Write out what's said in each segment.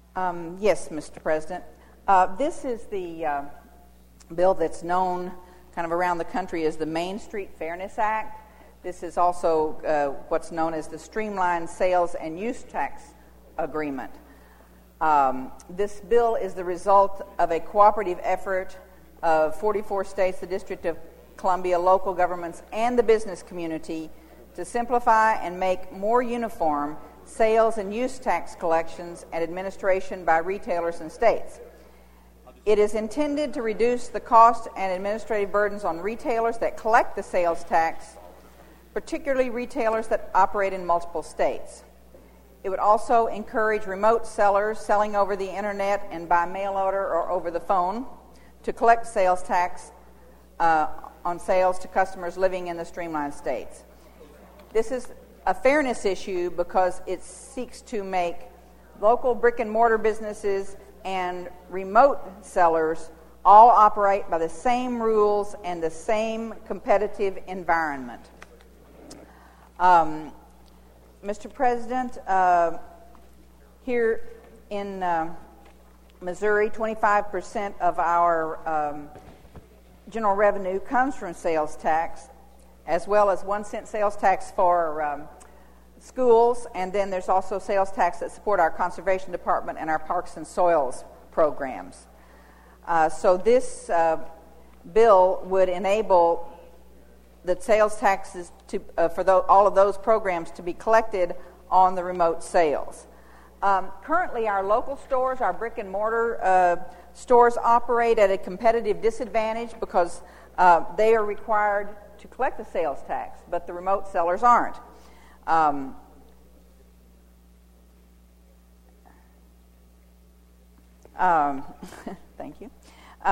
Yes, Mr. President. This is the bill that's known kind of around the country as the Main Street Fairness Act. This is also what's known as the Streamlined Sales and Use Tax Agreement. This bill is the result of a cooperative effort of 44 states, the District of Columbia, local governments, and the business community to simplify and make more uniform sales and use tax collections and administration by retailers and states. It is intended to reduce the cost and administrative burdens on retailers that collect the sales tax, particularly retailers that operate in multiple states. It would also encourage remote sellers selling over the internet and by mail order or over the phone to collect sales tax on sales to customers living in the streamlined states. This is a fairness issue because it seeks to make local brick and mortar businesses and remote sellers all operate by the same rules and the same competitive environment. Mr. President, here in Missouri, 25% of our general revenue comes from sales tax, as well as 1 cent sales tax for schools, and then there's also sales tax that support our conservation department and our parks and soils programs. So this bill would enable the sales taxes to, all of those programs to be collected on the remote sales. Currently, our local stores, our brick and mortar stores operate at a competitive disadvantage because they are required to collect the sales tax, but the remote sellers aren't. Thank you.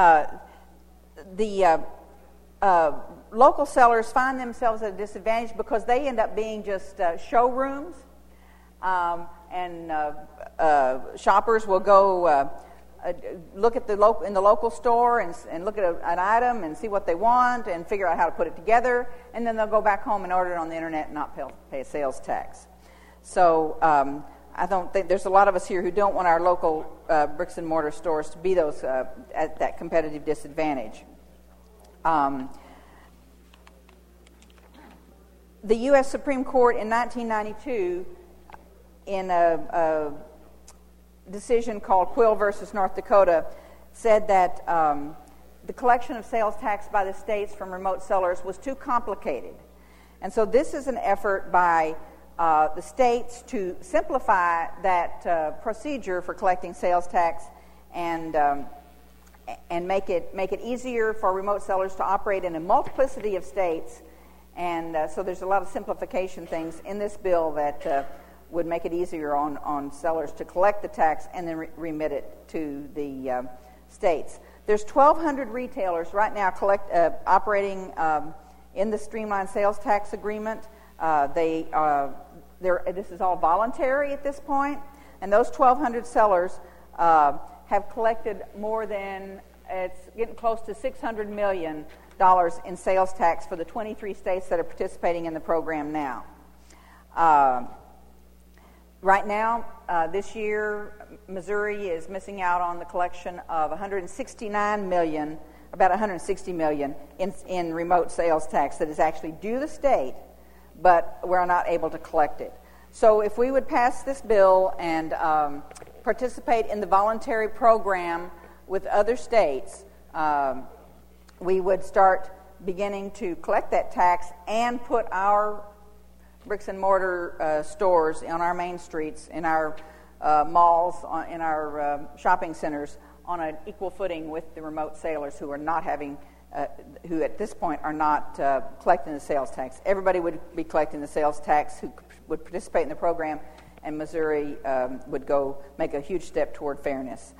The local sellers find themselves at a disadvantage because they end up being just showrooms, and shoppers will go look at in the local store and look at an item and see what they want and figure out how to put it together, and then they'll go back home and order it on the internet and not pay a sales tax. So I don't think there's a lot of us here who don't want our local bricks and mortar stores to be those at that competitive disadvantage. The U.S. Supreme Court in 1992, in a decision called Quill versus North Dakota, said that the collection of sales tax by the states from remote sellers was too complicated. And so this is an effort by the states to simplify that procedure for collecting sales tax and make it easier for remote sellers to operate in a multiplicity of states. And so there's a lot of simplification things in this bill that would make it easier on sellers to collect the tax and then remit it to the states. There's 1,200 retailers right now operating in the streamlined sales tax agreement. This is all voluntary at this point, and those 1,200 sellers have collected more than, it's getting close to $600 million in sales tax for the 23 states that are participating in the program now. Right now, this year, Missouri is missing out on the collection of $169 million, about $160 million in remote sales tax that is actually due the state, but we're not able to collect it. So if we would pass this bill and participate in the voluntary program with other states, we would start beginning to collect that tax and put our bricks and mortar stores on our main streets, in our malls, in our shopping centers, on an equal footing with the remote sellers who are not who at this point are not collecting the sales tax. Everybody would be collecting the sales tax who would participate in the program, and Missouri would go make a huge step toward fairness.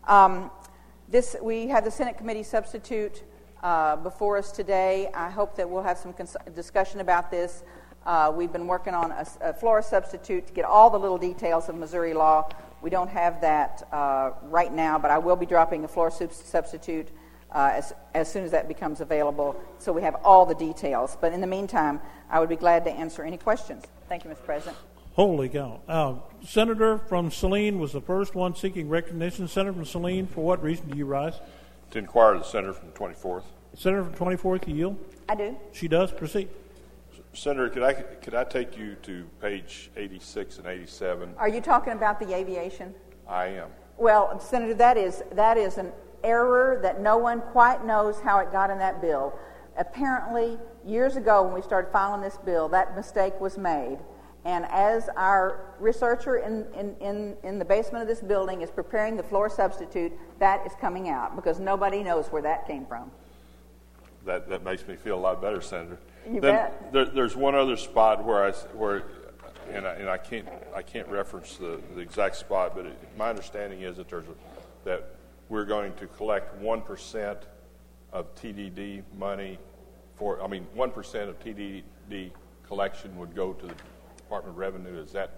We have the Senate committee substitute before us today. I hope that we'll have some discussion about this. We've been working on a Flora substitute to get all the little details of Missouri law. We don't have that right now, but I will be dropping a Flora substitute as soon as that becomes available, so we have all the details. But in the meantime, I would be glad to answer any questions. Thank you, Mr. President. Holy cow. Senator from Saline was the first one seeking recognition. Senator from Saline, for what reason do you rise? To inquire the Senator from 24th. Senator from 24th, you yield? I do. She does. Proceed. Senator, could I take you to page 86 and 87? Are you talking about the aviation? I am. Well, Senator, that is an error that no one quite knows how it got in that bill. Apparently, years ago when we started filing this bill, that mistake was made. And as our researcher in the basement of this building is preparing the floor substitute, that is coming out because nobody knows where that came from. That makes me feel a lot better, Senator. You bet. There's one other spot where I can't reference the exact spot, but my understanding is that we're going to collect 1% of TDD money 1% of TDD collection would go to the Department of Revenue. Is that?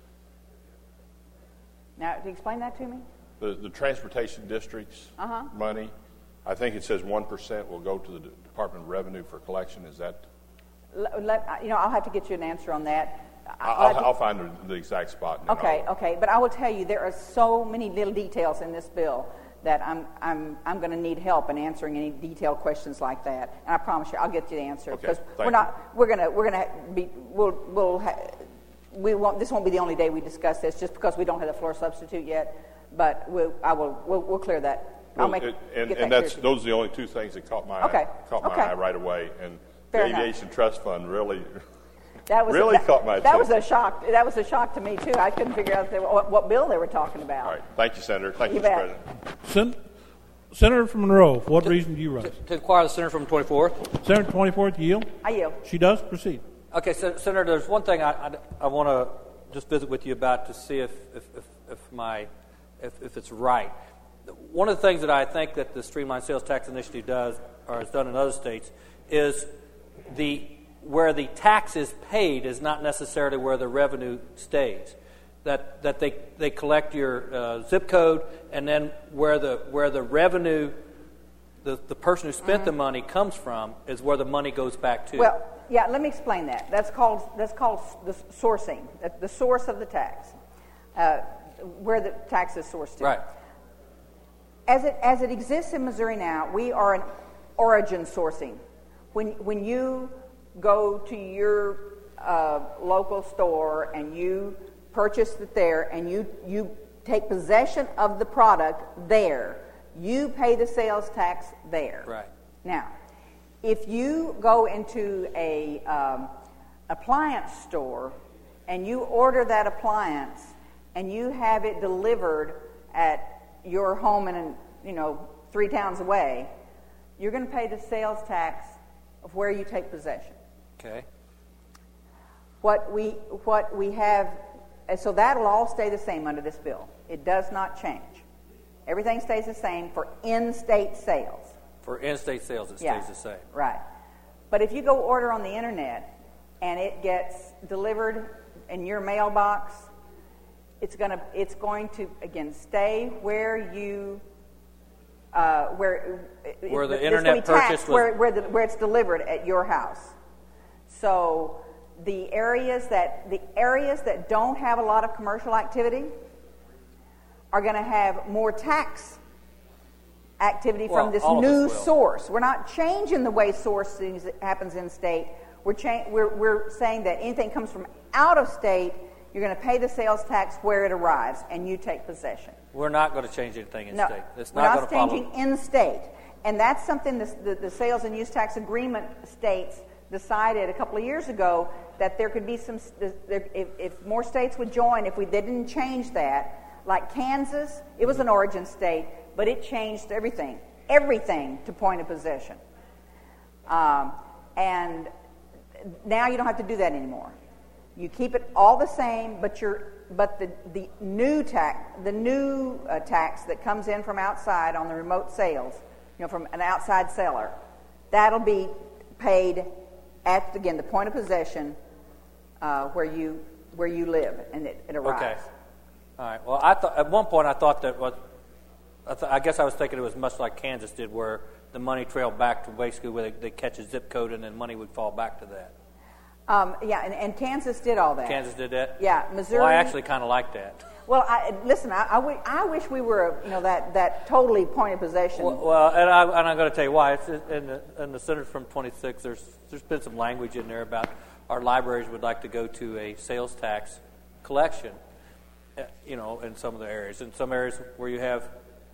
Now, to explain that to me? The transportation district's money, I think it says 1% will go to the Department of Revenue for collection. Is that? I'll have to get you an answer on that. I'll find the exact spot. Okay. But I will tell you, there are so many little details in this bill that I'm going to need help in answering any detailed questions like that. And I promise you, I'll get you the answer because this won't be the only day we discuss this, just because we don't have the floor substitute yet. But we'll clear that. Those are the only two things that caught my eye right away. And Fair the enough. Aviation Trust Fund really caught my attention. That was a shock. That was a shock to me too. I couldn't figure out what bill they were talking about. All right. Thank you, Senator. Thank you, Mr. President. Senator from Monroe, for what reason do you rise? To inquire the Senator from 24th. Senator 24th, you yield? I yield. She does. Proceed. Okay, Senator, there's one thing I want to just visit with you about to see if it's right. One of the things that I think that the Streamlined Sales Tax Initiative does, or has done in other states, is where the tax is paid is not necessarily where the revenue stays. That they collect your zip code, and then where the revenue, the person who spent the money comes from, is where the money goes back to. Well, yeah. Let me explain that. That's called the sourcing. The source of the tax, where the tax is sourced to. Right. As it exists in Missouri now, we are an origin sourcing. When you go to your local store and you purchase it there and you take possession of the product there, you pay the sales tax there. Right. Now, if you go into a appliance store and you order that appliance and you have it delivered at your home in 3 towns away, you're going to pay the sales tax of where you take possession. Okay. What we have, so that'll all stay the same under this bill. It does not change. Everything stays the same for in-state sales. For in-state sales, it stays the same. Right. But if you go order on the internet and it gets delivered in your mailbox, it's going to again stay where you where the internet purchase was where it's delivered at your house. So the areas that don't have a lot of commercial activity are going to have more tax activity from this new source. We're not changing the way sourcing happens in state. We're saying that anything comes from out of state, you're going to pay the sales tax where it arrives, and you take possession. We're not going to change anything in state. It's we're not changing in state, and that's something the Sales and Use Tax Agreement states decided a couple of years ago that there could be some. If more states would join, they didn't change that, like Kansas, it was an origin state, but it changed everything to point of possession, and now you don't have to do that anymore. You keep it all the same, but the new tax that comes in from outside on the remote sales, from an outside seller, that'll be paid at the point of possession where you live, and it arrives. Okay. All right. Well, at one point I thought that was. I guess I was thinking it was much like Kansas did, where the money trailed back to basically where they catch a zip code and then money would fall back to that. Yeah, and Kansas did all that. Kansas did that? Yeah, Missouri. Well, I actually kind of like that. Well, listen, I wish we were, that totally point of possession. Well, and I'm going to tell you why. It's in the Senate from 26, there's been some language in there about our libraries would like to go to a sales tax collection, in some of the areas. In some areas where you have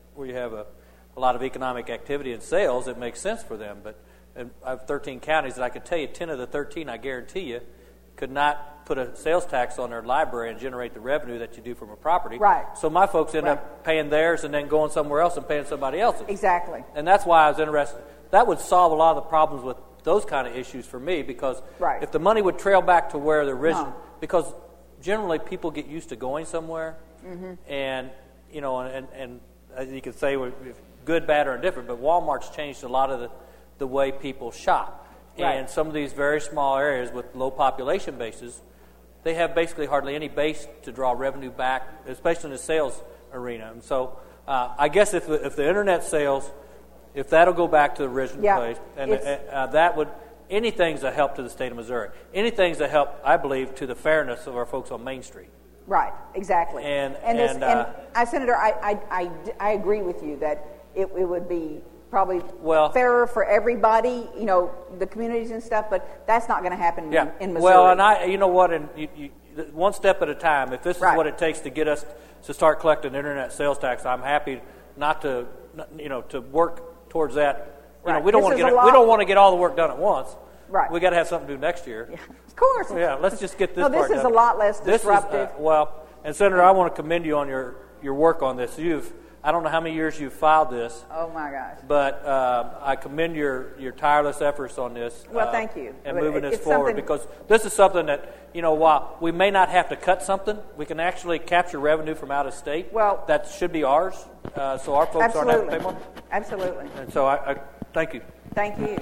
a lot of economic activity and sales, it makes sense for them. But I have 13 counties that I could tell you 10 of the 13, I guarantee you, could not put a sales tax on their library and generate the revenue that you do from a property. Right. So my folks end up paying theirs and then going somewhere else and paying somebody else's. Exactly. And that's why I was interested. That would solve a lot of the problems with those kind of issues for me, because if the money would trail back to where the original, because generally people get used to going somewhere, and and you can say good, bad, or indifferent, but Walmart's changed a lot of the way people shop. Right. And some of these very small areas with low population bases, they have basically hardly any base to draw revenue back, especially in the sales arena. And so I guess if the internet sales, if that'll go back to the original place, and that would, anything's a help to the state of Missouri. Anything's a help, I believe, to the fairness of our folks on Main Street. Right, exactly. And Senator, I agree with you that it would be probably fairer for everybody, the communities and stuff, but that's not going to happen in Missouri. Well, and you know what, and you, one step at a time. If this is what it takes to get us to start collecting internet sales tax, I'm happy not to, to work towards that. We don't want to get all the work done at once. Right. We got to have something to do next year. Yeah, of course. Yeah, let's just get this part done. This is a lot less disruptive. And Senator, I want to commend you on your work on this. I don't know how many years you've filed this. Oh, my gosh. But I commend your tireless efforts on this. Well, thank you. And moving this forward, because this is something that, while we may not have to cut something, we can actually capture revenue from out of state. Well, that should be ours, so our folks aren't having to pay more. Absolutely. And so I thank you. Thank you.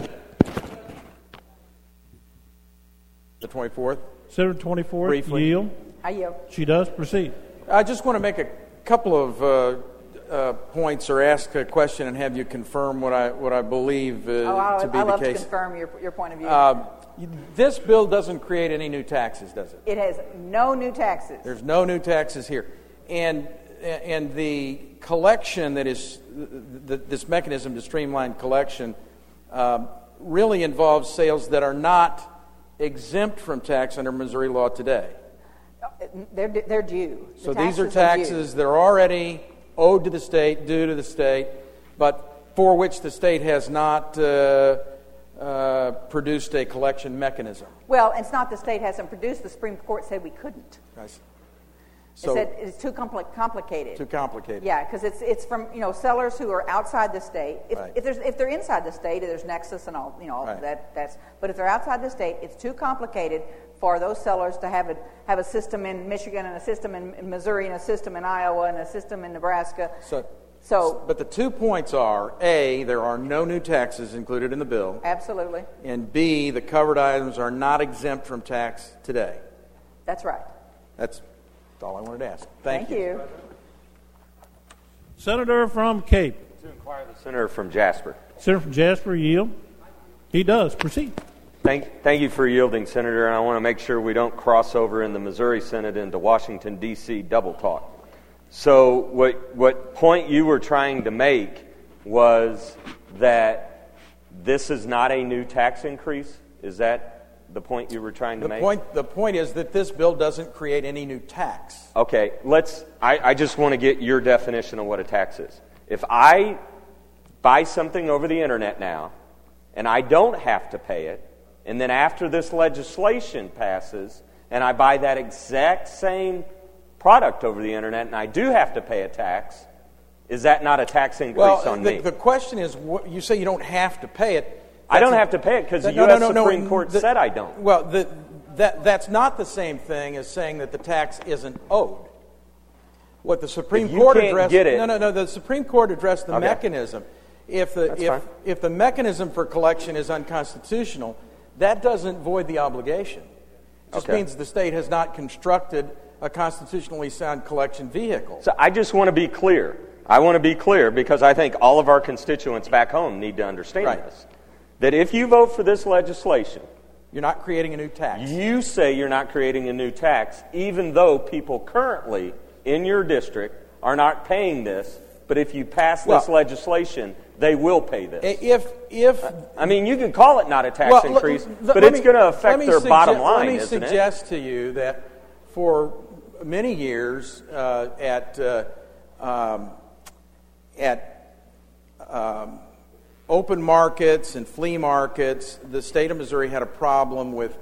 The 24th. Senator 24th, briefly. Yield. I yield. She does. Proceed. I just want to make a couple of points or ask a question and have you confirm what I believe to be the case. I love to confirm your point of view. This bill doesn't create any new taxes, does it? It has no new taxes. There's no new taxes here. And the collection that is, this mechanism to streamline collection really involves sales that are not exempt from tax under Missouri law today. They're due. So these are taxes that are already owed to the state, due to the state, but for which the state has not produced a collection mechanism. Well, it's not the state hasn't produced. The Supreme Court said we couldn't. So it said it's too complicated. Too complicated. Yeah, because it's from sellers who are outside the state. If they're inside the state, there's nexus and all that. But if they're outside the state, it's too complicated for those sellers to have a system in Michigan and a system in Missouri and a system in Iowa and a system in Nebraska. But the 2 points are, A, there are no new taxes included in the bill. Absolutely. And B, the covered items are not exempt from tax today. That's right. That's all I wanted to ask. Thank you. Senator from Cape. To inquire the senator from Jasper. Senator from Jasper, yield. He does. Proceed. Thank you for yielding, Senator. And I want to make sure we don't cross over in the Missouri Senate into Washington, D.C. double talk. So what point you were trying to make was that this is not a new tax increase? Is that the point you were trying to make? The point is that this bill doesn't create any new tax. Okay, I just want to get your definition of what a tax is. If I buy something over the internet now, and I don't have to pay it, and then after this legislation passes, and I buy that exact same product over the internet, and I do have to pay a tax, is that not a tax increase on me? The question is, you say you don't have to pay it. I don't have to pay it because the U.S. Supreme Court said I don't. Well, that's not the same thing as saying that the tax isn't owed. What the Supreme Court addressed... No, the Supreme Court addressed the mechanism. If the mechanism for collection is unconstitutional, that doesn't void the obligation. It just means the state has not constructed a constitutionally sound collection vehicle. So I just want to be clear. I want to be clear because I think all of our constituents back home need to understand this. That if you vote for this legislation, You're not creating a new tax. You say you're not creating a new tax, even though people currently in your district are not paying this. But if you pass this legislation, they will pay this. I mean, you can call it not a tax increase, but it's going to affect their bottom line, isn't it? Let me suggest to you that for many years at open markets and flea markets, the state of Missouri had a problem with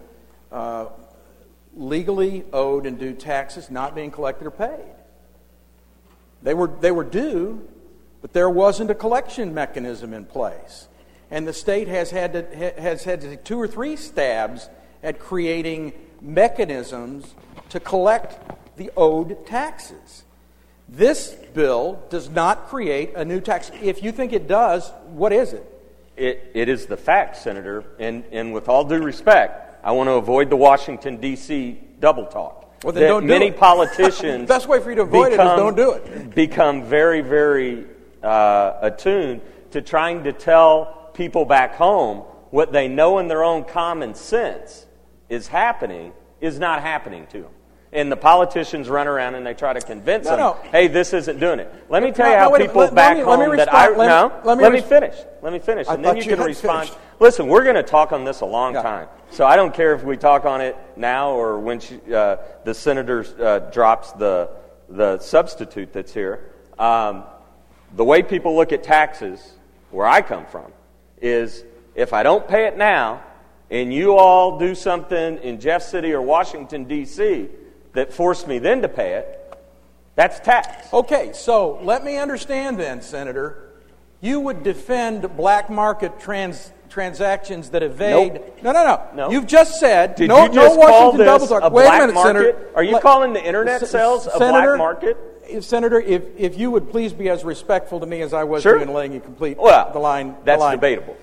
legally owed and due taxes not being collected or paid. They were due, but there wasn't a collection mechanism in place. And the state has had to take 2 or 3 stabs at creating mechanisms to collect the owed taxes. This bill does not create a new tax. If you think it does, what is it? It is the fact, Senator. And with all due respect, I want to avoid the Washington, D.C. double talk. Well, then don't do many it. politicians the best way for you to avoid it is don't do it. Become very, very attuned to trying to tell people back home what they know in their own common sense is happening is not happening to them. And the politicians run around and they try to convince them, hey, this isn't doing it. Let me tell you how people back home let me finish. Let me finish, and then you can respond. Listen, we're going to talk on this a long time. So I don't care if we talk on it now or when the senator drops the substitute that's here. The way people look at taxes, where I come from, is if I don't pay it now and you all do something in Jeff City or Washington, D.C., that forced me then to pay it, that's tax. Okay, so let me understand then, Senator. You would defend black market transactions that evade... Nope. No. You've just said... Did no, you just no call Washington this double talk. a Wait black a minute, market? Senator. Are you calling the internet sales a black market? Senator, if you would please be as respectful to me as I was sure. in letting you complete the line. That's debatable.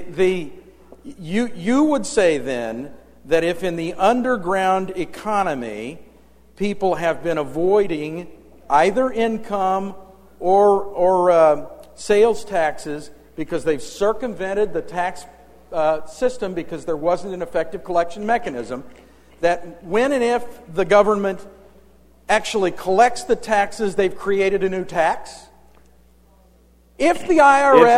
You would say then that if in the underground economy people have been avoiding either income or sales taxes because they've circumvented the tax system because there wasn't an effective collection mechanism, that when and if the government actually collects the taxes, they've created a new tax? If the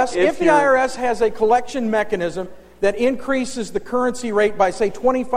IRS has a collection mechanism that increases the currency rate by, say,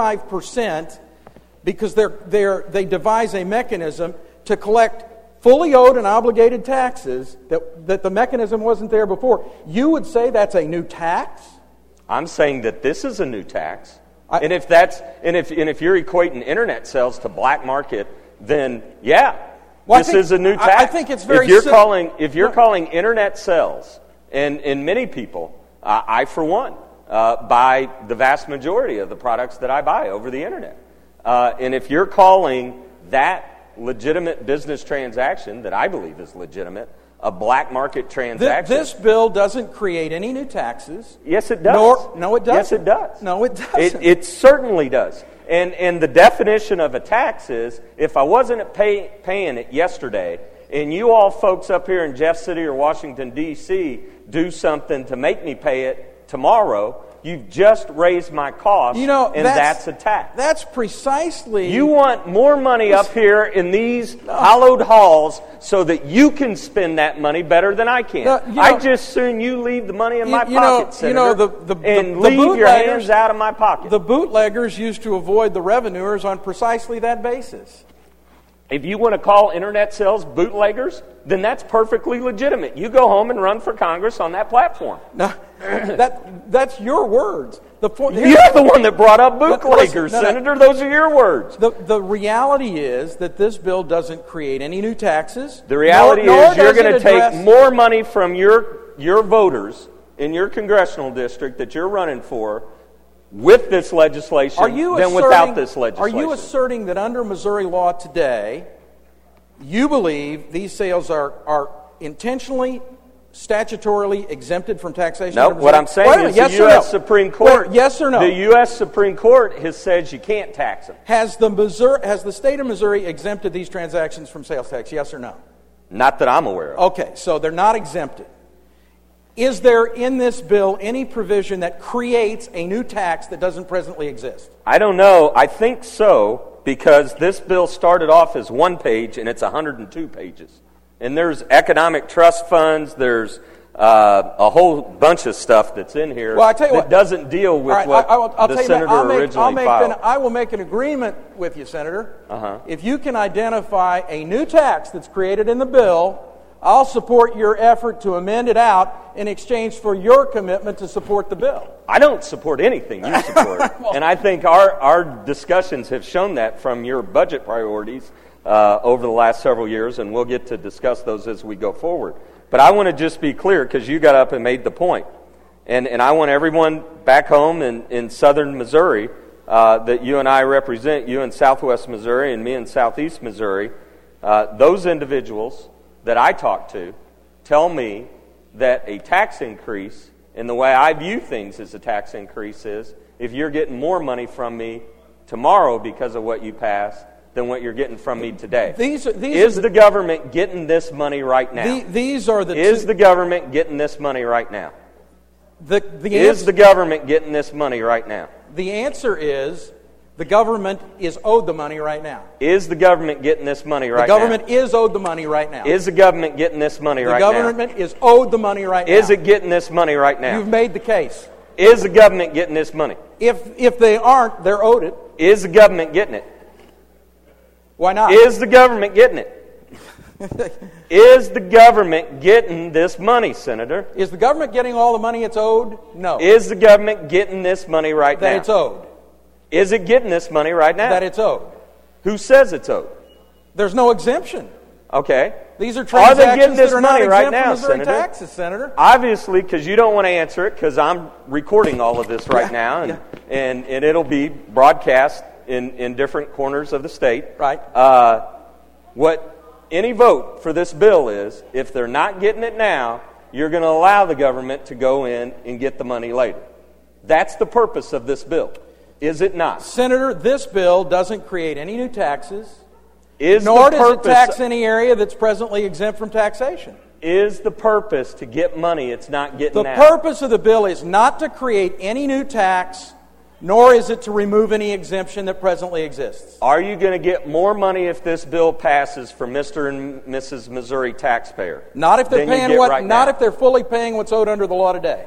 25%, because they devise a mechanism to collect fully owed and obligated taxes that the mechanism wasn't there before, you would say that's a new tax? I'm saying that this is a new tax. And if you're equating internet sales to black market, then this is a new tax. I think it's very if you're calling internet sales, and many people, I for one, buy the vast majority of the products that I buy over the internet. And if you're calling that legitimate business transaction that I believe is legitimate a black market transaction. This bill doesn't create any new taxes. Yes, it does. No, it doesn't. Yes, it does. No, it doesn't. It certainly does. And the definition of a tax is, if I wasn't paying it yesterday, and you all folks up here in Jeff City or Washington, D.C. do something to make me pay it tomorrow, you've just raised my cost, and that's a tax. That's precisely... You want more money up here in these hallowed halls so that you can spend that money better than I can. I just soon you leave the money in my pocket, Senator, and leave your hands out of my pocket. The bootleggers used to avoid the revenuers on precisely that basis. If you want to call internet sales bootleggers, then that's perfectly legitimate. You go home and run for Congress on that platform. No, that's your words. You're the one that brought up bootleggers, Senator. Those are your words. The reality is that this bill doesn't create any new taxes. The reality is you're going to take more money from your voters in your congressional district that you're running for with this legislation than without this legislation. Are you asserting that under Missouri law today, you believe these sales are intentionally, statutorily exempted from taxation? No, what I'm saying is the U.S. Supreme Court. Yes or no? The U.S. Supreme Court has said you can't tax them. Has the state of Missouri exempted these transactions from sales tax? Yes or no? Not that I'm aware of. Okay, so they're not exempted. Is there in this bill any provision that creates a new tax that doesn't presently exist? I don't know. I think so, because this bill started off as one page and it's 102 pages. And there's economic trust funds, there's a whole bunch of stuff that's in here that doesn't deal with what the senator originally filed. I will make an agreement with you, Senator. If you can identify a new tax that's created in the bill, I'll support your effort to amend it out in exchange for your commitment to support the bill. I don't support anything you support. And I think our discussions have shown that from your budget priorities over the last several years, and we'll get to discuss those as we go forward. But I want to just be clear, because you got up and made the point. And I want everyone back home in southern Missouri that you and I represent, you in southwest Missouri and me in southeast Missouri, those individuals that I talk to tell me that a tax increase, and the way I view things as a tax increase is, if you're getting more money from me tomorrow because of what you passed than what you're getting from me today. Is the government getting this money right now? Is the government getting this money right now? Is the government getting this money right now? The answer is the government is owed the money right now. Is the government getting this money right now? The government is owed the money right now. Is the government getting this money right now? The government is owed the money right now. Is it getting this money right now? You've made the case. Is the government getting this money? If they aren't, they're owed it. Is the government getting it? Why not? Is the government getting it? Is the government getting this money, Senator? Is the government getting all the money it's owed? No. Is the government getting this money right now? That it's owed. Is it getting this money right now? That it's owed. Who says it's owed? There's no exemption. Okay. These are transactions that are not money right exempt now, from Missouri Senator? taxes, Senator. Obviously, because you don't want to answer it, because I'm recording all of this right now, and it'll be broadcast in different corners of the state. Right. What any vote for this bill is, if they're not getting it now, you're going to allow the government to go in and get the money later. That's the purpose of this bill. Is it not? Senator, this bill doesn't create any new taxes, nor does it tax any area that's presently exempt from taxation. Is the purpose to get money it's not getting now? The purpose of the bill is not to create any new tax, nor is it to remove any exemption that presently exists. Are you going to get more money if this bill passes for Mr. and Mrs. Missouri taxpayer? Not if they're paying if they're fully paying what's owed under the law today.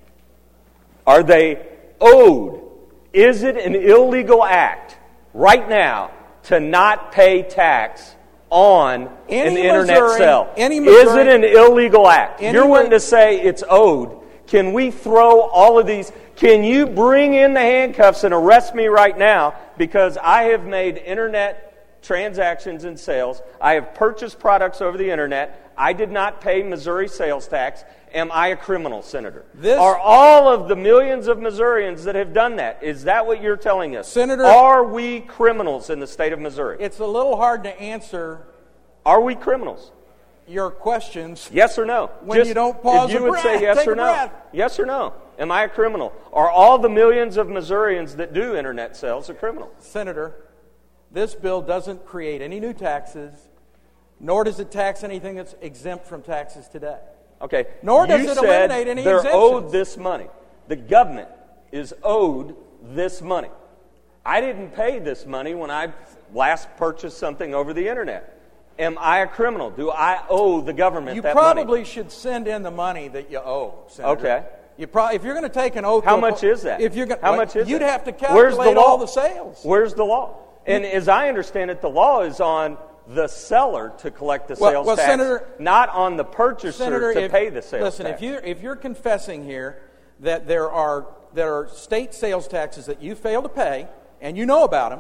Are they owed? Is it an illegal act right now to not pay tax on an internet sale? Is it an illegal act? You're wanting to say it's owed. Can we throw all of these? Can you bring in the handcuffs and arrest me right now because I have made internet transactions and sales? I have purchased products over the internet. I did not pay Missouri sales tax. Am I a criminal, Senator? Are all of the millions of Missourians that have done that, is that what you're telling us? Senator, are we criminals in the state of Missouri? It's a little hard to answer. Are we criminals? Your questions. Yes or no? When you don't pause if you would say yes or no. Yes or no? Am I a criminal? Are all the millions of Missourians that do internet sales a criminal? Senator, this bill doesn't create any new taxes, nor does it tax anything that's exempt from taxes today. Okay. Nor does it eliminate any exemptions. They're owed this money. The government is owed this money. I didn't pay this money when I last purchased something over the internet. Am I a criminal? Do I owe the government that money? You probably should send in the money that you owe, Senator. Okay. If you're going to take an oath... How much is that? How much is You'd that? have to calculate all the sales. Where's the law? And as I understand it, the law is on the seller to collect the sales tax, Senator, not on the purchaser to pay the sales tax. Listen, if you're confessing here that there are state sales taxes that you fail to pay, and you know about them,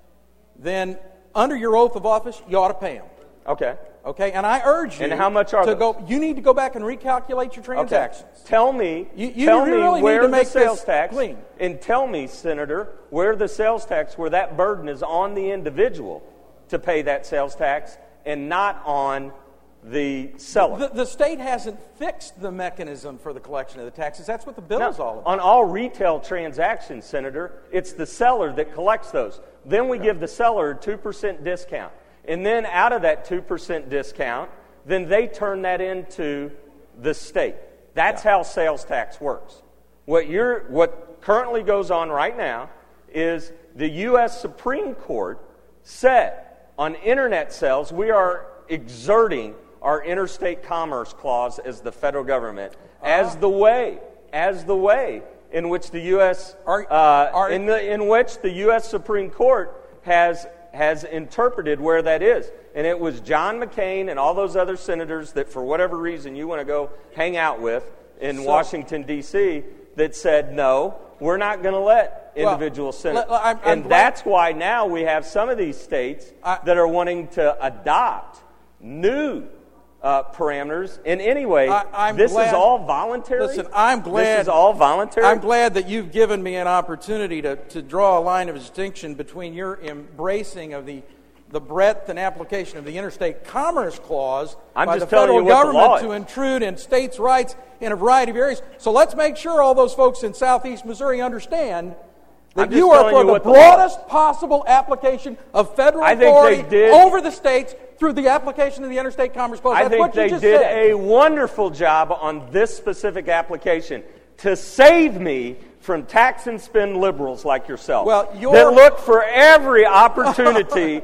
then under your oath of office, you ought to pay them. Okay. Okay, and I urge you. And how much are those? You need to go back and recalculate your transactions. Okay. Tell me really where need to the make sales tax, clean. and tell me, Senator, where the sales tax, where that burden is on the individual to pay that sales tax and not on the seller. The state hasn't fixed the mechanism for the collection of the taxes. That's what the bill is all about. On all retail transactions, Senator, it's the seller that collects those. Then we give the seller a 2% discount. And then out of that 2% discount, then they turn that into the state. That's how sales tax works. What currently goes on right now is the U.S. Supreme Court said on internet sales we are exerting our interstate commerce clause as the federal government as the way in which the U.S. in which the U.S. Supreme Court has interpreted where that is. And it was John McCain and all those other senators that, for whatever reason, you want to go hang out with in Washington, D.C., that said, no, we're not going to let individual senators. That's why now we have some of these states that are wanting to adopt new parameters. In any way, is all voluntary. Listen, I'm glad this is all voluntary. I'm glad that you've given me an opportunity to draw a line of distinction between your embracing of the breadth and application of the Interstate Commerce Clause by the federal government to intrude in states' rights in a variety of areas. So let's make sure all those folks in southeast Missouri understand that you are for the broadest possible application of federal authority over the states through the application of the Interstate Commerce Clause. I think they did a wonderful job on this specific application to save me from tax and spend liberals like yourself that look for every opportunity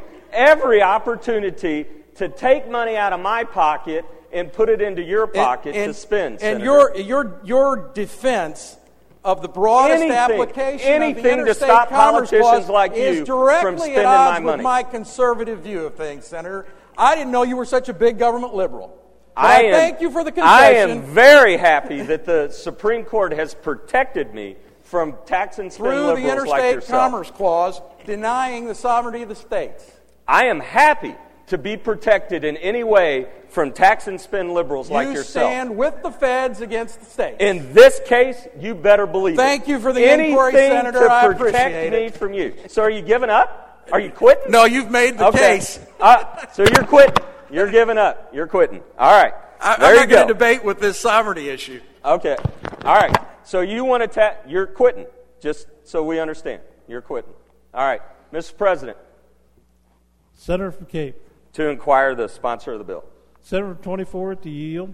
to take money out of my pocket and put it into your pocket to spend. And your defense of the broadest application of the Interstate Commerce Clause is directly at odds with my conservative view of things, Senator. I didn't know you were such a big government liberal. I thank you for the confession. I am very happy that the Supreme Court has protected me from tax and spend liberals like yourself. Through the Interstate Commerce Clause, denying the sovereignty of the states. I am happy to be protected in any way from tax and spend liberals like yourself. You stand with the feds against the states. In this case, you better believe it. Thank you for the inquiry, Senator. I appreciate it. Anything to protect me from you. So are you giving up? Are you quitting? No, you've made the case. So you're quitting. You're giving up. You're quitting. All right. I'm not going to debate with this sovereignty issue. Okay. All right. So you want to you're quitting, just so we understand. You're quitting. All right. Mr. President. Senator from Cape. To inquire the sponsor of the bill. Senator from 24 to yield.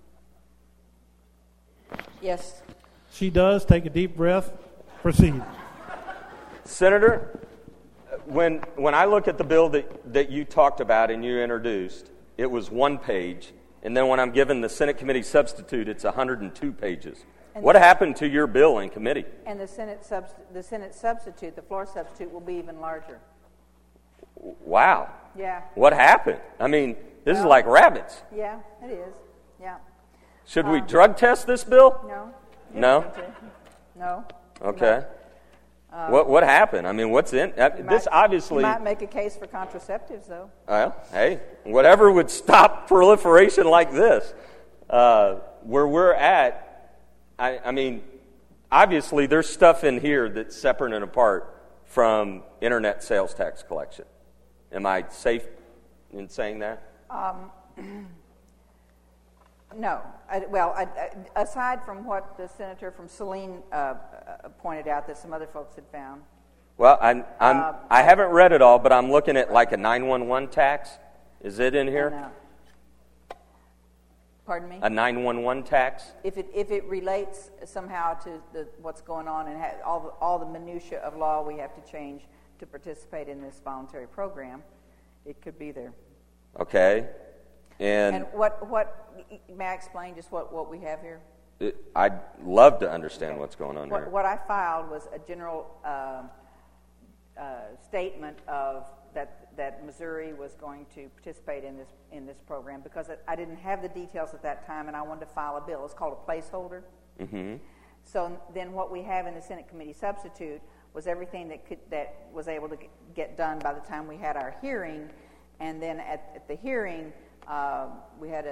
Yes. She does. Take a deep breath. Proceed. Senator, when I look at the bill that you talked about and you introduced, it was one page. And then when I'm given the Senate committee substitute, it's 102 pages. And what happened to your bill in committee? And the Senate substitute, the floor substitute, will be even larger. Wow. Yeah. What happened? I mean, this is like rabbits. Yeah, it is. Yeah. Should we drug test this bill? No. No? No. Okay. What happened? I mean, what's in this? Obviously, you might make a case for contraceptives, though. Well, hey, whatever would stop proliferation like this, where we're at. I mean, obviously, there's stuff in here that's separate and apart from internet sales tax collection. Am I safe in saying that? No. Aside from what the senator from Saline pointed out that some other folks had found. Well, I haven't read it all, but I'm looking at like a 911 tax. Is it in here? No. Pardon me? A 911 tax? If it relates somehow to what's going on and all the minutia of law we have to change to participate in this voluntary program, it could be there. Okay. And what may I explain just what we have here? I'd love to understand what's going on here. What I filed was a general statement of that Missouri was going to participate in this program because I didn't have the details at that time, and I wanted to file a bill. It's called a placeholder. Mm-hmm. So then, what we have in the Senate committee substitute was everything that was able to get done by the time we had our hearing, and then at the hearing. We had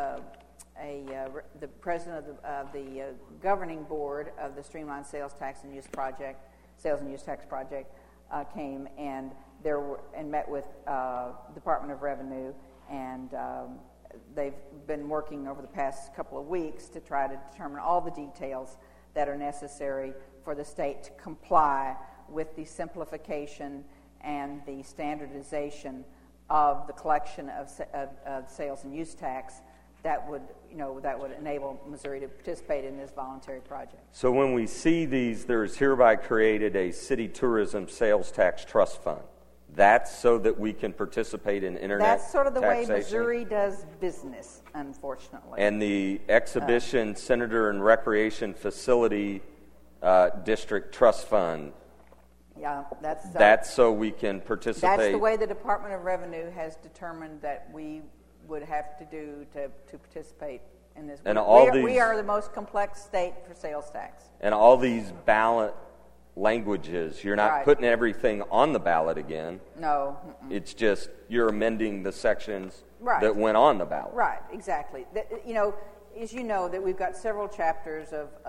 the president of the governing board of the Streamlined Sales and Use Tax Project came and met with Department of Revenue, and they've been working over the past couple of weeks to try to determine all the details that are necessary for the state to comply with the simplification and the standardization of the collection of sales and use tax that would enable Missouri to participate in this voluntary project. So when we see these, there is hereby created a city tourism sales tax trust fund. That's so that we can participate in internet taxation. That's sort of the way Missouri does business, unfortunately. And the Exhibition, Senator and Recreation Facility District Trust Fund. Yeah, that's so we can participate. That's the way the Department of Revenue has determined that we would have to do to participate in this. And we are the most complex state for sales tax. And all these ballot languages, you're not right. putting everything on the ballot again. No. It's just you're amending the sections right. that went on the ballot. Right, exactly. As you know, that we've got several chapters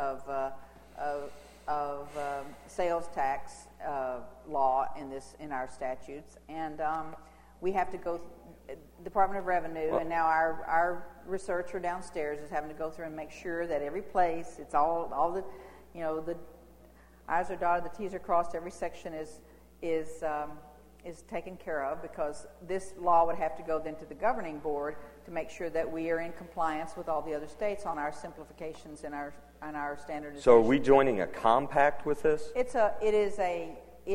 of sales tax law in our statutes, and we have to go. Department of Revenue, and now our researcher downstairs is having to go through and make sure that every place, it's all the, the I's are dotted, the T's are crossed, every section is taken care of, because this law would have to go then to the governing board to make sure that we are in compliance with all the other states on our simplifications and our standardization. So are we joining a compact with this? It is a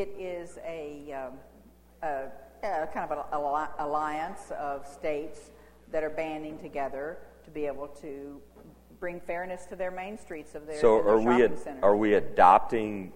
kind of an alliance of states that are banding together to be able to bring fairness to their main streets of their shopping centers. Are we adopting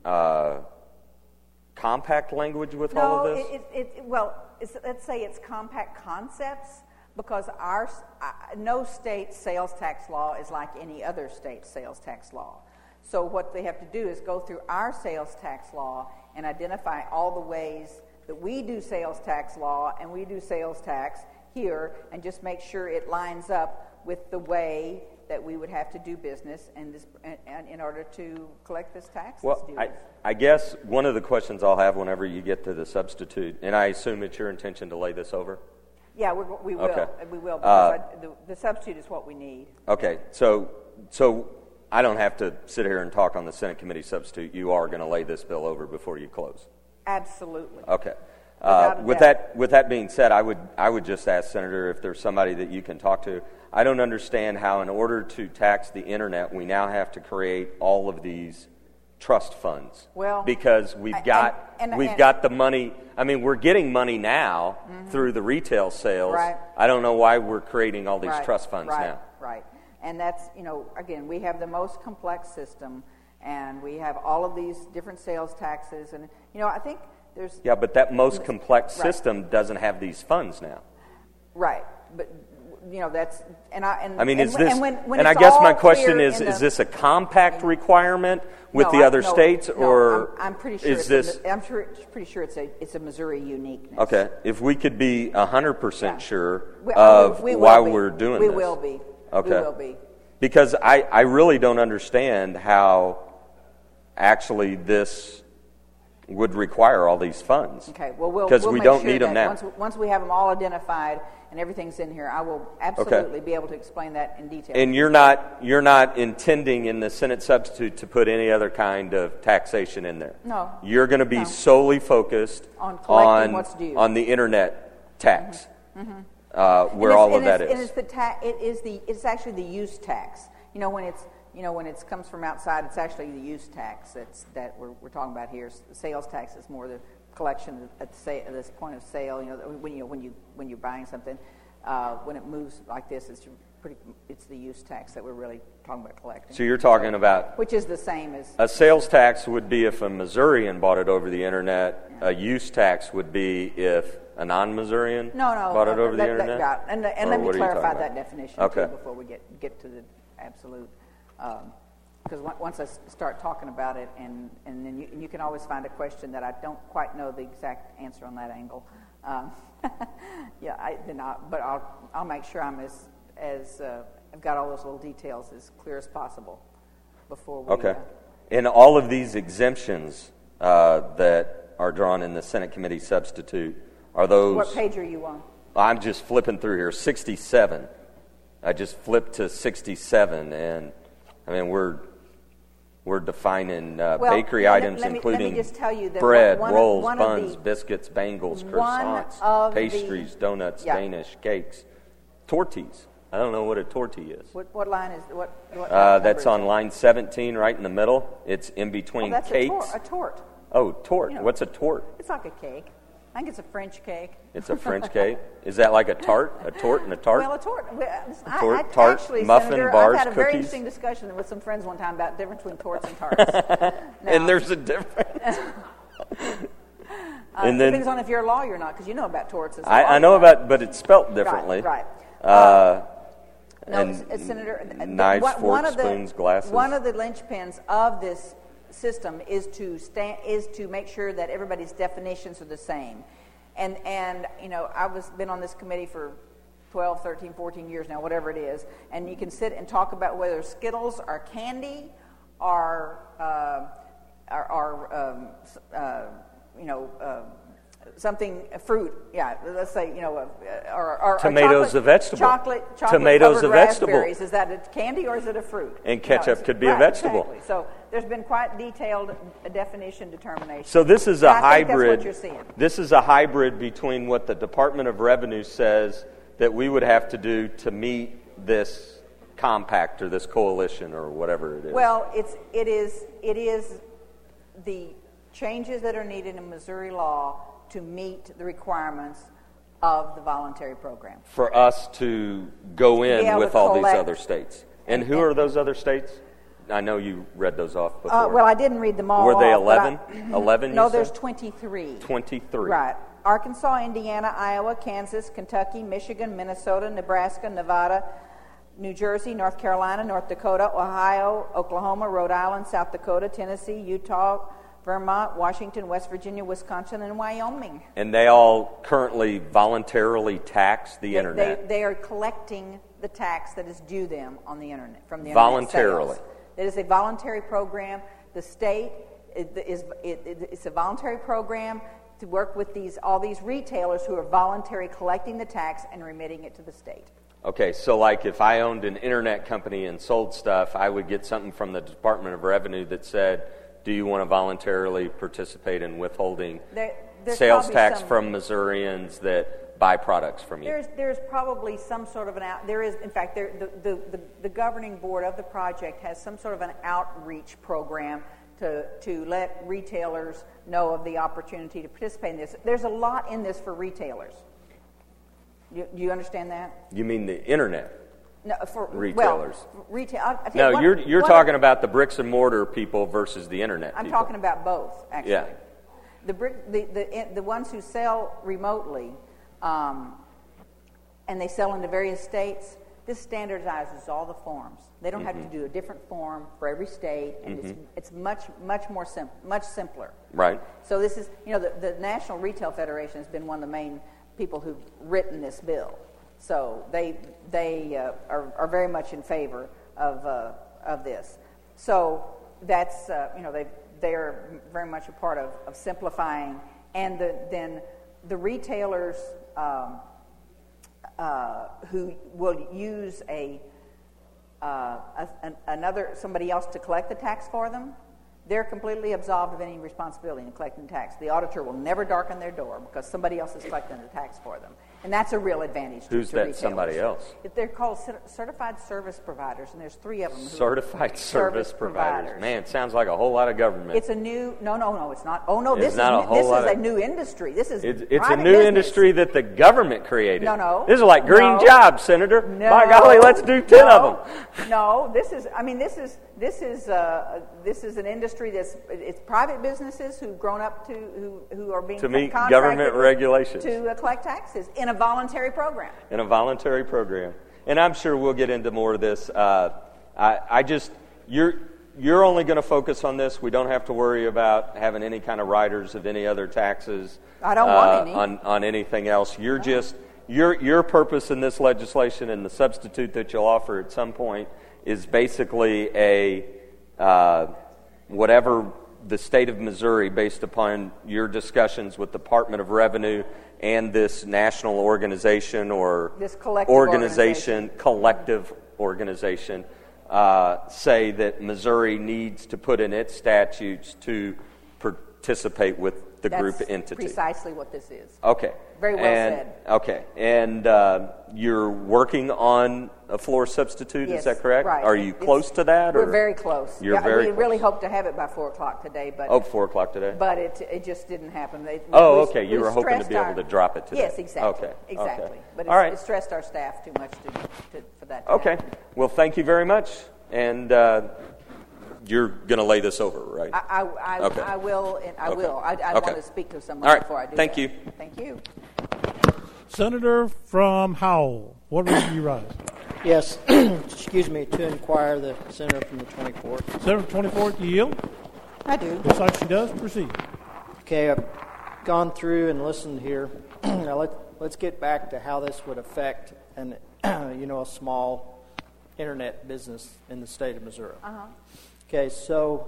compact language with all of this? Let's say it's compact concepts, because no state sales tax law is like any other state sales tax law. So what they have to do is go through our sales tax law and identify all the ways that we do sales tax law and we do sales tax here, and just make sure it lines up with the way that we would have to do business and in order to collect this tax. Well, I guess one of the questions I'll have whenever you get to the substitute, and I assume it's your intention to lay this over? Yeah, we will. Okay. We will, because the substitute is what we need. Okay, so I don't have to sit here and talk on the Senate committee substitute. You are going to lay this bill over before you close? Absolutely. Okay. With that being said, I would just ask, Senator, if there's somebody that you can talk to. I don't understand how, in order to tax the internet, we now have to create all of these trust funds. Well, because we've got the money. I mean, we're getting money now through the retail sales. Right. I don't know why we're creating all these trust funds now. Right. And that's, again, we have the most complex system, and we have all of these different sales taxes, and I think there's... Yeah, but that most complex system doesn't have these funds now. Right, but that's... I guess my question is this a compact requirement with the other states, or I'm pretty sure is this... I'm pretty sure it's a Missouri uniqueness. Okay, if we could be 100% sure of why we're doing this. We will be. Okay. We will be. Because I really don't understand how actually this would require all these funds. Okay, well, because we don't need them now. Once we have them all identified and everything's in here, I will absolutely be able to explain that in detail. And you're not intending in the Senate substitute to put any other kind of taxation in there. No. You're going to be solely focused on collecting what's due on the internet tax. Where all of that is. And it's actually the use tax. When it comes from outside, it's actually the use tax that we're talking about here. The sales tax is more the collection at this point of sale. When you're buying something, when it moves like this, it's the use tax that we're really talking about collecting. So you're talking about, which is the same as a sales tax would be if a Missourian bought it over the internet. A use tax would be if a non-Missourian bought it over the internet. Right. And let me clarify that definition too before we get to the absolute. Because once I start talking about it, and then you can always find a question that I don't quite know the exact answer on that angle. But I'll make sure I'm as I've got all those little details as clear as possible before we. Okay. And all of these exemptions that are drawn in the Senate committee substitute, are those... What page are you on? I'm just flipping through here. 67. I just flipped to 67, and I mean we're defining bakery items, including bread, rolls, buns, biscuits, bangles, croissants, pastries, donuts, Danish cakes, tortillas. I don't know what a tortie is. What line is what that's on line 17, right in the middle. It's in between that's cakes. a tort. Oh, tort. What's a tort? It's like a cake. I think it's a French cake. It's a French cake. Is that like a tart? A tort and a tart? Well, a tort. Tart, actually, muffin, Senator, bars, I've had a very cookies. interesting discussion with some friends one time about the difference between torts and tarts. And there's a difference. And then, depends on if you're a lawyer or not, because you know about torts as well. I know about, but it's spelt differently. Right. Senator, knives, forks, spoons, glasses. One of the linchpins of this system is to make sure that everybody's definitions are the same. And I've been on this committee for 12, 13, 14 years now, whatever it is, and you can sit and talk about whether Skittles are candy or something, fruit, let's say, or tomatoes a vegetable. Chocolate tomatoes a vegetable. Raspberries. Is that a candy or is it a fruit? And ketchup could be a vegetable. Exactly. So there's been quite detailed definition determination. So this is a hybrid. That's what you're seeing. This is a hybrid between what the Department of Revenue says that we would have to do to meet this compact or this coalition or whatever it is. Well, it is the changes that are needed in Missouri law to meet the requirements of the voluntary program. For us to go in with all these other states. And who are those other states? I know you read those off before. Well, I didn't read them all. Were they 11? 11, No, there's 23. 23. Right. Arkansas, Indiana, Iowa, Kansas, Kentucky, Michigan, Minnesota, Nebraska, Nevada, New Jersey, North Carolina, North Dakota, Ohio, Oklahoma, Rhode Island, South Dakota, Tennessee, Utah, Vermont, Washington, West Virginia, Wisconsin, and Wyoming. And they all currently voluntarily tax the Internet? They are collecting the tax that is due them on the Internet, from the voluntarily. Internet sales. It is a voluntary program. The state, it's a voluntary program to work with all these retailers who are voluntarily collecting the tax and remitting it to the state. Okay, so like if I owned an Internet company and sold stuff, I would get something from the Department of Revenue that said, do you want to voluntarily participate in withholding sales tax from Missourians that buy products from you? There's probably some sort of there is, in fact, the governing board of the project has some sort of an outreach program to let retailers know of the opportunity to participate in this. There's a lot in this for retailers. Do you understand that? You mean the Internet? No, for retailers. Retail. No, you're talking about the bricks and mortar people versus the Internet people. I'm talking about both, actually. Yeah. The ones who sell remotely, and they sell into various states. This standardizes all the forms. They don't have to do a different form for every state, and it's much more much simpler. Right. So this is, the National Retail Federation has been one of the main people who've written this bill. So they are very much in favor of this. So that's they are very much a part of simplifying, and then the retailers who will use somebody else to collect the tax for them, they're completely absolved of any responsibility in collecting the tax. The auditor will never darken their door because somebody else is collecting the tax for them. And that's a real advantage to retailers. Who's that somebody else? They're called certified service providers, and there's 3 of them. Certified service providers. Man, it sounds like a whole lot of government. It's a new... No, it's not. Oh, no, this is a new industry. This is It's a new business. Industry that the government created. No. This is like green jobs, Senator. No. My golly, let's do 10 of them. No, this is an industry it's private businesses who've grown up who are being to meet government regulations to collect taxes in a voluntary program. In a voluntary program, and I'm sure we'll get into more of this. You're only going to focus on this. We don't have to worry about having any kind of riders of any other taxes. I don't want any on anything else. You're just your purpose in this legislation and the substitute that you'll offer at some point is basically a whatever the state of Missouri, based upon your discussions with the Department of Revenue and this national organization or this collective organization, say that Missouri needs to put in its statutes to participate with the group entity. That's precisely what this is. Okay. Very well said. Okay. And you're working on a floor substitute, yes, is that correct? Right. Are you close to that? We're very close. You're very we close. really hope to have it by 4 o'clock today. But 4 o'clock today? But it just didn't happen. Okay. You were hoping to be able to drop it today. Yes, exactly. Okay. Exactly. Okay. But it stressed our staff too much for that to Okay. happen. Well, thank you very much. And you're going to lay this over, right? I will. And I will. I want to speak to someone before I do Thank that. you. Thank you. Senator from Howell, what reason do you rise? Yes, excuse me, to inquire the senator from the 24th. Senator from the 24th, you yield? I do. Looks like she does. Proceed. Okay, I've gone through and listened here. Now let's get back to how this would affect a small internet business in the state of Missouri. Uh-huh. Okay, so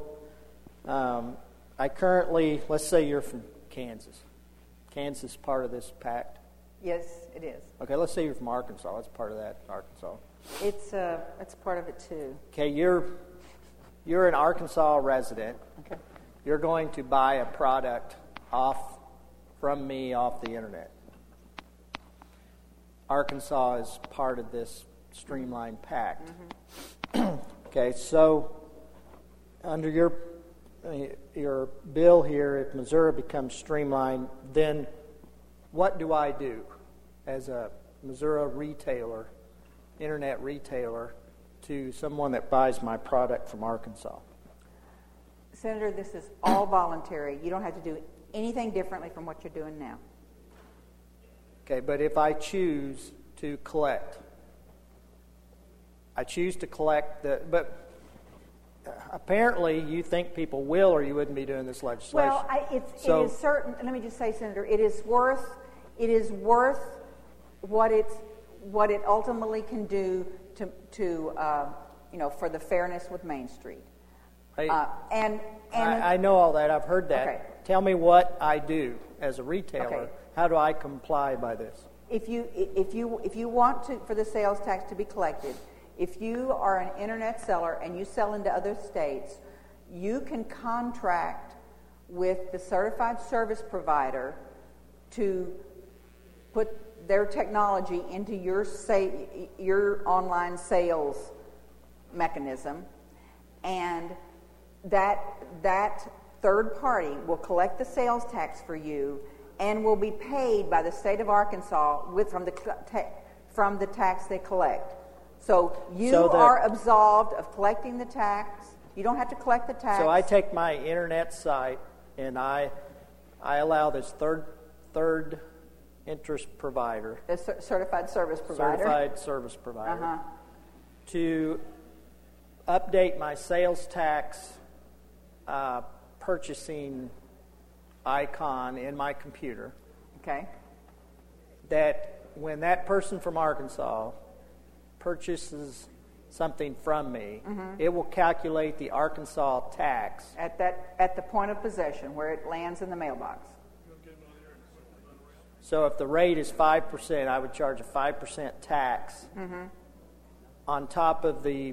I currently, let's say you're from Kansas. Kansas is part of this pact. Yes, it is. Okay, let's say you're from Arkansas. That's part of that, Arkansas. It's part of it too. Okay, you're an Arkansas resident. Okay. You're going to buy a product from me off the internet. Arkansas is part of this streamlined pact. Mm-hmm. Okay, so under your bill here, if Missouri becomes streamlined, then what do I do as a Missouri retailer, internet retailer, to someone that buys my product from Arkansas? Senator, this is all voluntary. You don't have to do anything differently from what you're doing now. Okay, but if I choose to collect, but apparently you think people will, or you wouldn't be doing this legislation. Well, it is certain. Let me just say, Senator, it is worth what it ultimately can do for the fairness with Main Street. I know all that. I've heard that. Okay. Tell me what I do as a retailer. Okay. How do I comply by this? If you want for the sales tax to be collected, if you are an internet seller and you sell into other states, you can contract with the certified service provider to put their technology into your online sales mechanism, and that third party will collect the sales tax for you and will be paid by the state of Arkansas from the tax they collect. So you are absolved of collecting the tax. You don't have to collect the tax. So I take my internet site and I allow this third interest provider, the certified service provider, to update my sales tax purchasing icon in my computer. Okay. That when that person from Arkansas purchases something from me, it will calculate the Arkansas tax at the point of possession where it lands in the mailbox. So if the rate is 5%, I would charge a 5% tax on top of the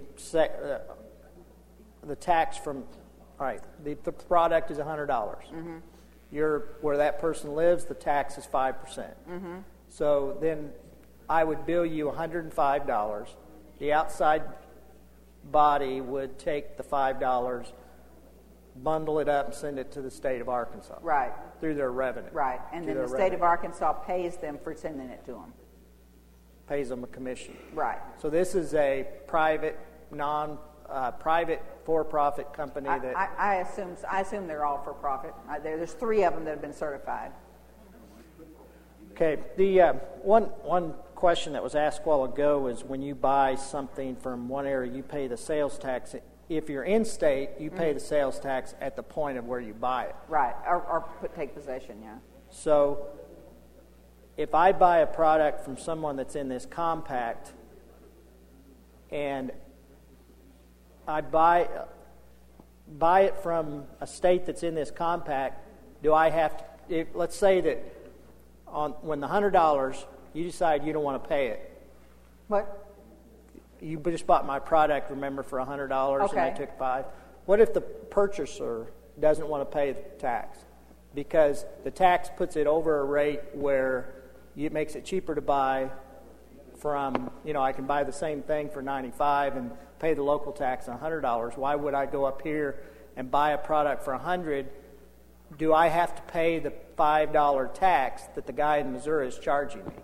tax from. All right, the product is $100. Where that person lives, the tax is 5%. So then I would bill you $105. The outside body would take the $5, bundle it up, and send it to the state of Arkansas. Right. Through their revenue. Right. And then the state of Arkansas pays them for sending it to them. Pays them a commission. Right. So this is a private, private for-profit company that... I assume they're all for-profit. There's 3 of them that have been certified. Okay. The one question that was asked a while ago is when you buy something from one area, you pay the sales tax. If you're in state, you pay the sales tax at the point of where you buy it. Right. Or take possession, yeah. So if I buy a product from someone that's in this compact and I buy it from a state that's in this compact, do I have to, let's say that when the $100, you decide you don't want to pay it. What? You just bought my product, remember, for $100 okay. and I took $5. What if the purchaser doesn't want to pay the tax? because the tax puts it over a rate where it makes it cheaper to buy from, I can buy the same thing for $95 and pay the local tax $100. Why would I go up here and buy a product for $100? Do I have to pay the $5 tax that the guy in Missouri is charging me?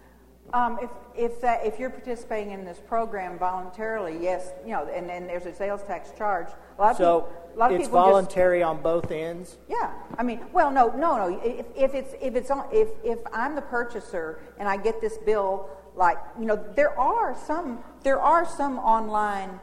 If you're participating in this program voluntarily, yes, and there's a sales tax charge. A lot of it's people voluntary on both ends. Yeah, I mean, well, no. If I'm the purchaser and I get this bill, there are some online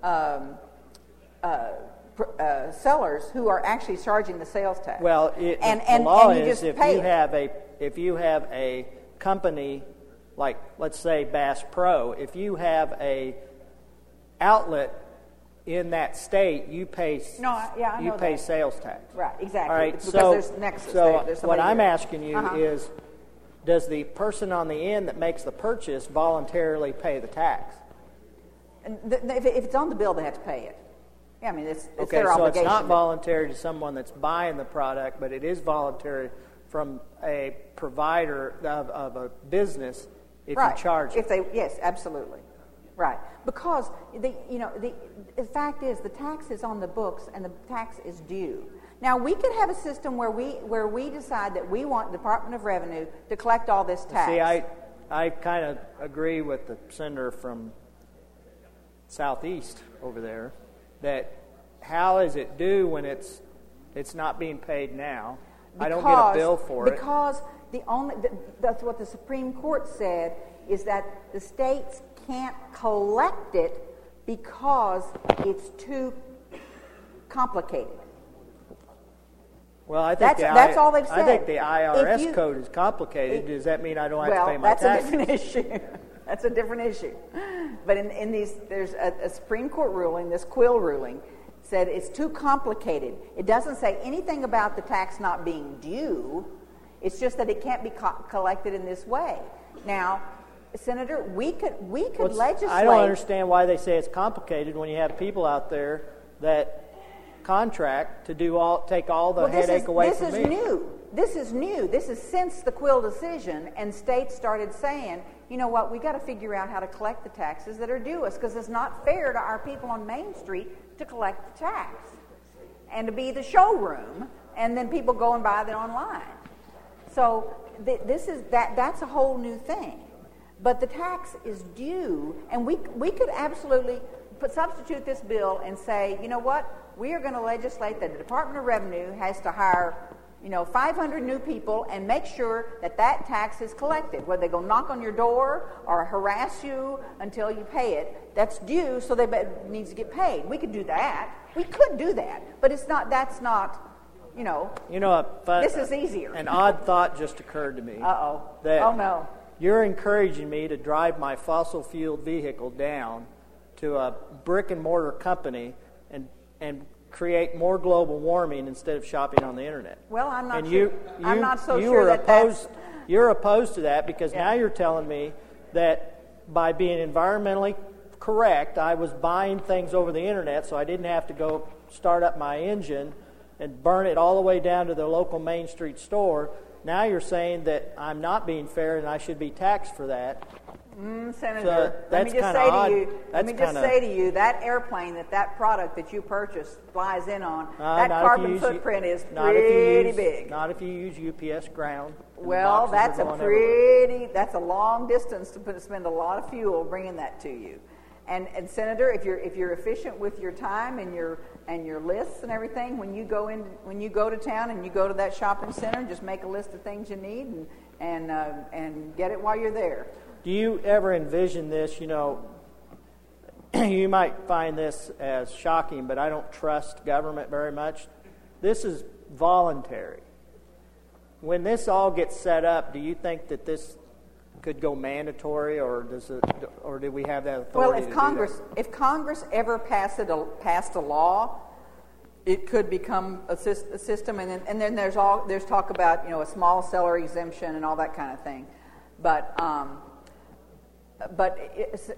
sellers who are actually charging the sales tax. Well, the law is if you have a company like, let's say, Bass Pro, if you have a outlet in that state, you pay sales tax. Right, exactly. All right, because there's nexus. So what I'm asking you is, does the person on the end that makes the purchase voluntarily pay the tax? And if it's on the bill, they have to pay it. Yeah, I mean, it's okay, their obligation. So it's not voluntary to someone that's buying the product, but it is voluntary from a provider of a business if you charge it. Yes, absolutely. Right. Because the fact is the tax is on the books and the tax is due. Now, we could have a system where we decide that we want the Department of Revenue to collect all this tax. See, I kind of agree with the senator from Southeast over there that how is it due when it's not being paid now? I don't get a bill for it. Because that's what the Supreme Court said, is that the states can't collect it because it's too complicated. Well, I think that's all they've said. I think the IRS code is complicated. Does that mean I don't have to pay my taxes? Well, that's a different issue. That's a different issue. But in these, there's a Supreme Court ruling, this Quill ruling, said it's too complicated. It doesn't say anything about the tax not being due. It's just that it can't be collected in this way. Now, Senator, we could legislate. I don't understand why they say it's complicated when you have people out there that contract to take all the headache away from me. This is new. This is since the Quill decision, and states started saying, you know what, we got to figure out how to collect the taxes that are due us, because it's not fair to our people on Main Street to collect the tax and to be the showroom, and then people go and buy it online. So that's a whole new thing. But the tax is due, and we could absolutely substitute this bill and say, you know what, we are going to legislate that the Department of Revenue has to hire 500 new people and make sure that tax is collected. Whether they go knock on your door or harass you until you pay it, that's due, so it needs to get paid. We could do that. We could do that, but it's not. That's not. This is easier. An odd thought just occurred to me. Oh no. You're encouraging me to drive my fossil-fueled vehicle down to a brick-and-mortar company and create more global warming instead of shopping on the internet. Well, I'm not sure. I'm not so sure that you're opposed to that because now you're telling me that by being environmentally correct, I was buying things over the internet, so I didn't have to go start up my engine and burn it all the way down to the local Main Street store. Now you're saying that I'm not being fair and I should be taxed for that. Senator, let me just say to you, that airplane, that product that you purchased flies in on, that carbon footprint is pretty big. Not if you use UPS ground. Well, that's a long distance to spend a lot of fuel bringing that to you. And Senator, if you're efficient with your time and your lists and everything, when you go to town and you go to that shopping center, just make a list of things you need and get it while you're there. Do you ever envision this? You might find this as shocking, but I don't trust government very much. This is voluntary. When this all gets set up, do you think that this could go mandatory, or do we have that authority? Well, if Congress ever passed a law, it could become a system, and then there's talk about a small seller exemption and all that kind of thing, but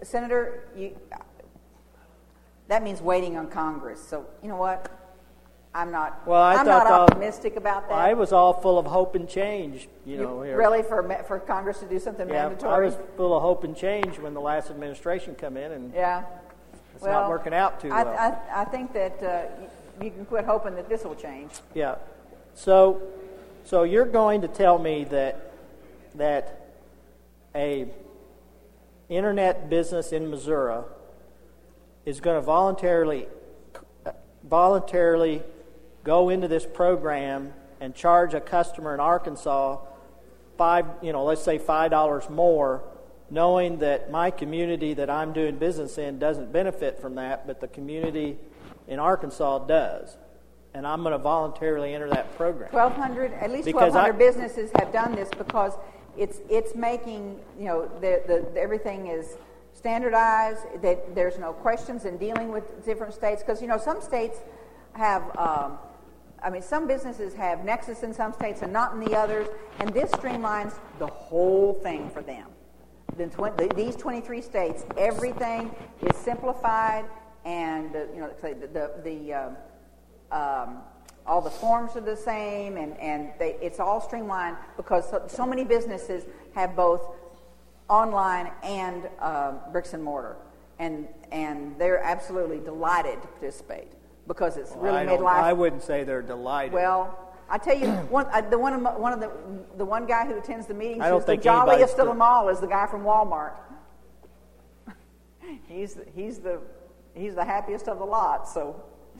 Senator, that means waiting on Congress. So you know what? I'm not. Well, I'm not optimistic about that. I was all full of hope and change. Here. Really, for Congress to do something mandatory. I was full of hope and change when the last administration come in, and it's not working out too well. I think that you can quit hoping that this will change. Yeah. So you're going to tell me that a internet business in Missouri is going to voluntarily go into this program and charge a customer in Arkansas let's say $5 more, knowing that my community that I'm doing business in doesn't benefit from that, but the community in Arkansas does, and I'm going to voluntarily enter that program. At least 1,200 businesses have done this because it's making everything is standardized. That there's no questions in dealing with different states because some states have. Some businesses have nexus in some states and not in the others, and this streamlines the whole thing for them. These 23 states, everything is simplified, and all the forms are the same, and it's all streamlined because so many businesses have both online and bricks and mortar, and they're absolutely delighted to participate. Because it's really made life. I wouldn't say they're delighted. Well, I tell you, the one guy who attends the meetings who's the jolliest of them all is the guy from Walmart. He's the happiest of the lot. So,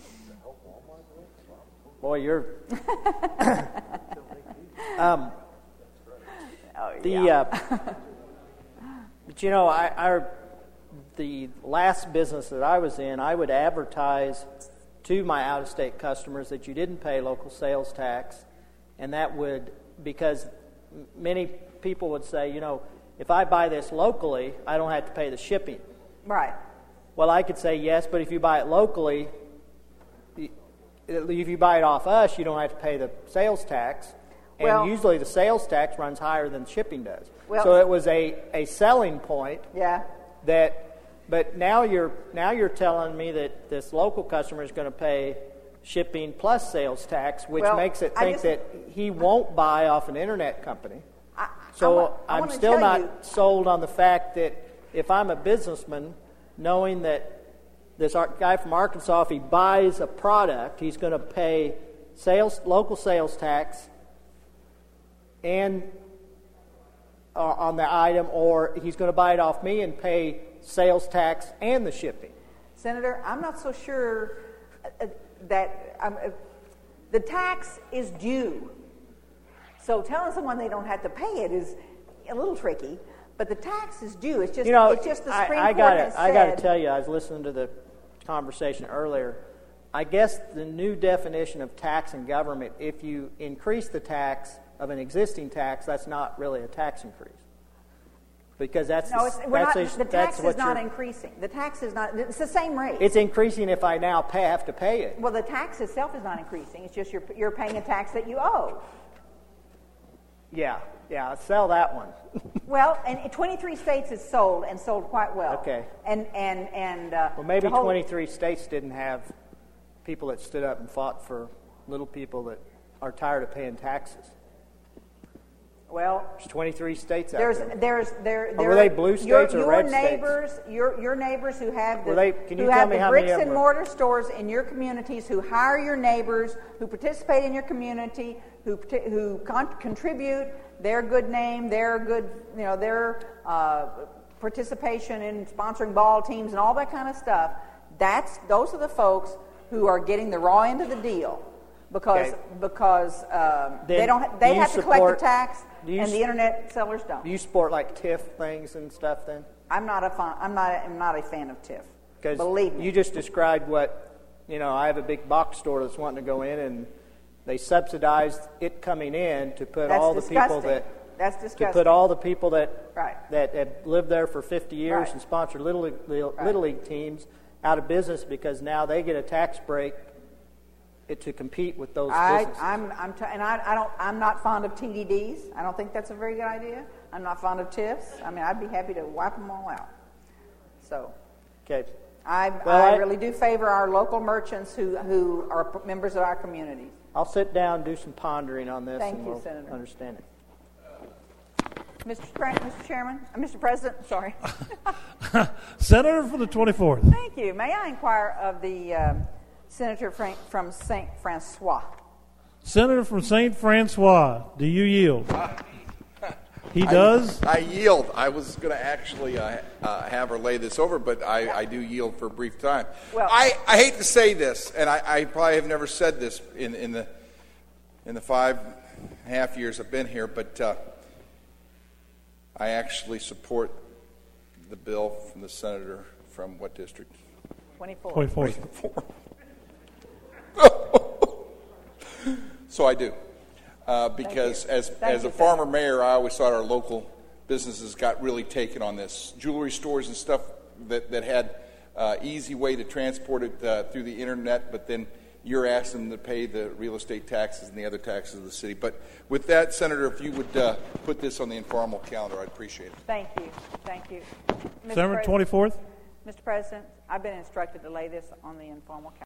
boy, you're. But the last business that I was in, I would advertise to my out-of-state customers that you didn't pay local sales tax, and that would, because many people would say, if I buy this locally, I don't have to pay the shipping. Right. Well, I could say yes, but if you buy it locally, if you buy it off us, you don't have to pay the sales tax, and usually the sales tax runs higher than shipping does. So it was a selling point. Yeah. But now you're telling me that this local customer is going to pay shipping plus sales tax, which makes it think that he won't buy off an internet company. I'm still not sold on the fact that if I'm a businessman, knowing that this guy from Arkansas, if he buys a product, he's going to pay local sales tax and on the item, or he's going to buy it off me and pay sales tax and the shipping. Senator, I'm not so sure that the tax is due. So telling someone they don't have to pay it is a little tricky, but the tax is due. It's just the Supreme Court has said. I got to tell you, I was listening to the conversation earlier. I guess the new definition of tax in government, if you increase the tax of an existing tax, that's not really a tax increase. Because the tax is not increasing. The tax is not. It's the same rate. It's increasing if I now have to pay it. Well, the tax itself is not increasing. It's just you're paying a tax that you owe. Yeah, sell that one. Well, and 23 states is sold quite well. Okay. And well, maybe 23 states didn't have people that stood up and fought for little people that are tired of paying taxes. Well, there's 23 states out there. Were they blue states or red states? Your neighbors who have the bricks and mortar stores in your communities, who hire your neighbors, who participate in your community, who contribute their good name, their good, their participation in sponsoring ball teams and all that kind of stuff. Those are the folks who are getting the raw end of the deal. Because they have to collect the tax, and the internet sellers don't. Do you support like TIF things and stuff? Then I'm not a fan of TIF. Believe me. You just described what I have a big box store that's wanting to go in, and they subsidized it coming in to put all the people that. That's disgusting. To put all the people that that have lived there for 50 years and sponsored little league teams out of business because now they get a tax break to compete with those businesses. I'm not fond of TDDs. I don't think that's a very good idea. I'm not fond of TIFs. I mean, I'd be happy to wipe them all out. So, okay. I really do favor our local merchants who are members of our communities. I'll sit down and do some pondering on this. Thank and you, we'll Senator. Understand it. Mr. President, sorry. Senator from the 24th. Thank you. May I inquire of the Senator from St. Francois? Senator from St. Francois, do you yield? He does? I yield. I was going to actually have her lay this over, but I do yield for a brief time. Well, I hate to say this, and I probably have never said this in the 5.5 years I've been here, but I actually support the bill from the senator from what district? 24. So I do. Because as a farmer mayor, I always thought our local businesses got really taken on this. Jewelry stores and stuff that had easy way to transport it through the internet, but then you're asking them to pay the real estate taxes and the other taxes of the city. But with that, Senator, if you would put this on the informal calendar, I'd appreciate it. Thank you. Thank you. Senator 24th. Mr. President, I've been instructed to lay this on the informal calendar.